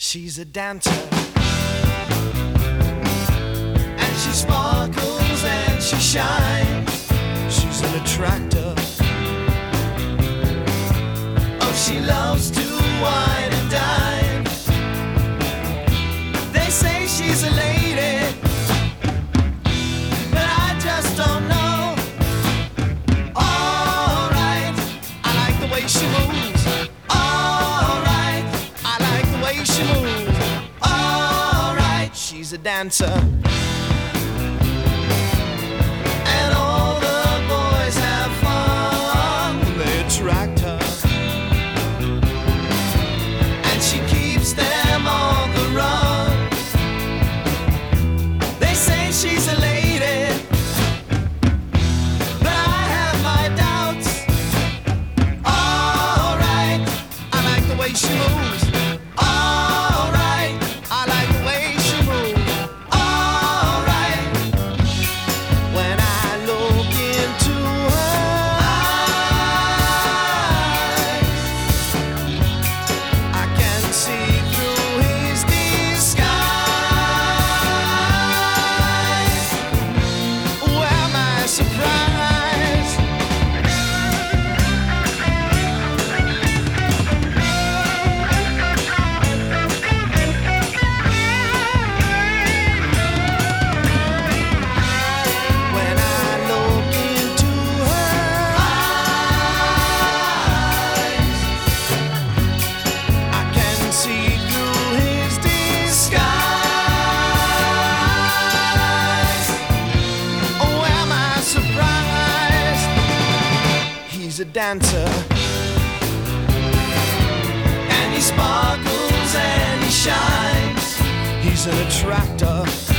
She's a dancer, and she sparkles and she shines. She's an attractor. Oh, she loves to wine and dine. They say she's a lady, but I just don't know. Alright, I like the way she moves. Alright, I like the way she moves. Alright, she's a dancer. And all the boys have fun when they attract her. And she keeps them on the run. They say she's a lady, but I have my doubts. Alright, I like the way she moves. Alright, I like the way she moves. Alright, when I look into her eyes, I can see through his disguise. Where am I surprised? When I look into her eyes, I can see through his disguise. Oh, am I surprised? He's a dancer, and he sparkles and he shines. He's an attractor.